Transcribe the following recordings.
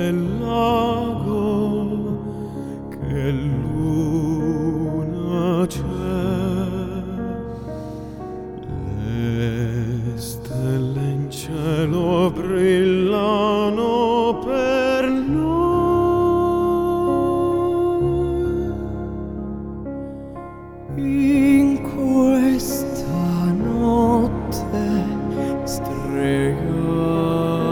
nel lago che luna c'è, le stelle in cielo brillano per noi in questa notte stregata.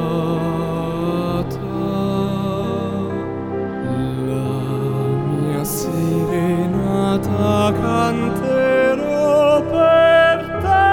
Serenata canterò per te.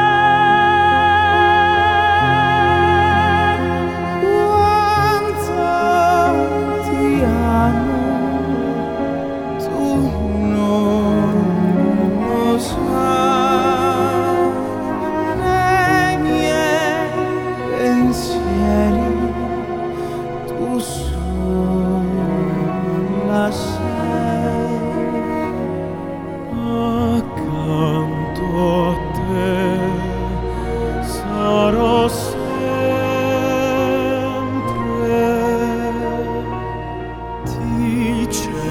Quanto ti amo, tu non lo sai. Nei miei pensieri tu sola sei. Accanto a te sarò sempre, ti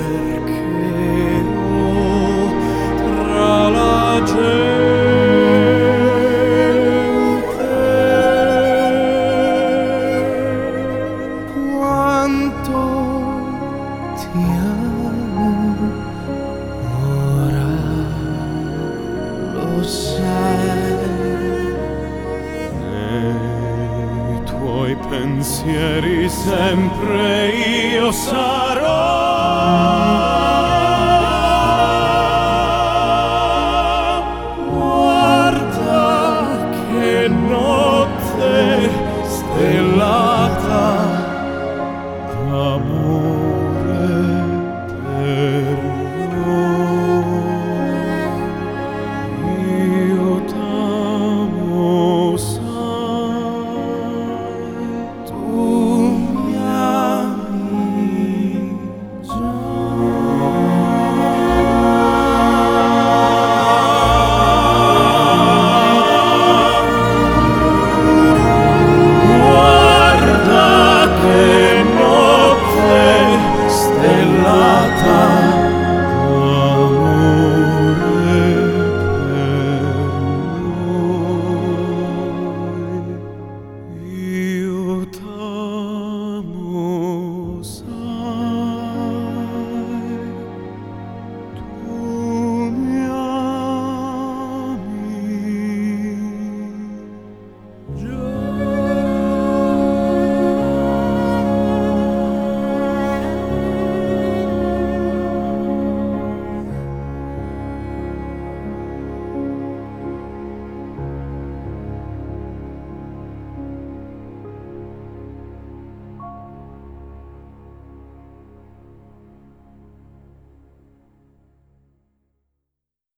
cercherò tra la gente. Quanto ti amo, ora lo sai. Nei tuoi pensieri sempre io sarò.